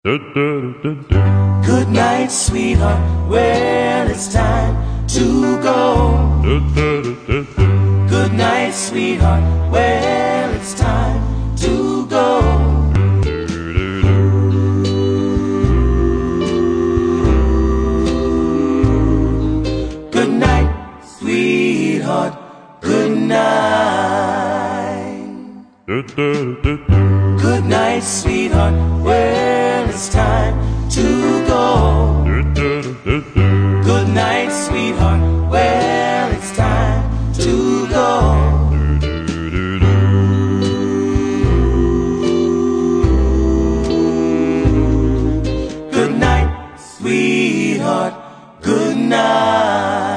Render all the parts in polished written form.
Good night, sweetheart. Well, it's time to go. Good night, sweetheart. Well, it's time to go. Good night, sweetheart. Good night. Good night, sweetheart. Well, it's time to go. Good night, sweetheart. Well, it's time to go. Good night, sweetheart. Good night.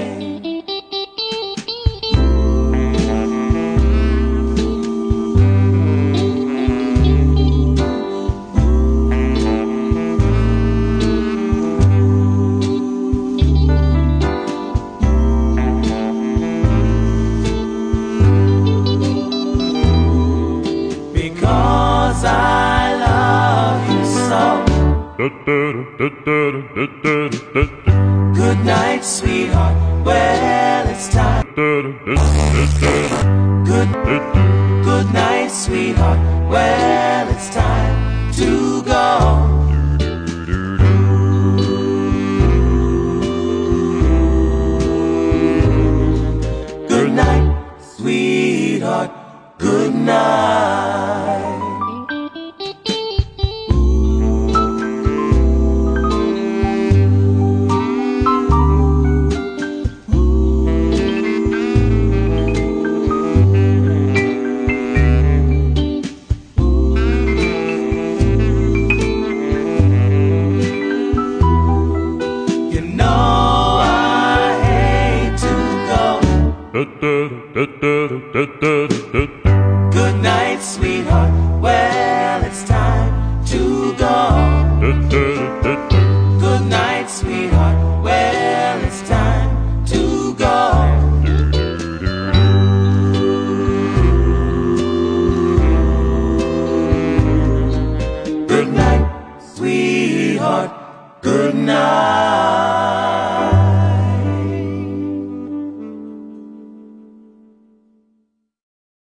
Because I love you so. Good night, sweetheart. Well, it's time. Good night, sweetheart. Well, it's time to go. Good night, sweetheart. Good night. You know I hate to go. Good night, sweetheart. Well, it's time to go. Good night, sweetheart. Well, it's time to go. Good night, sweetheart. Good night.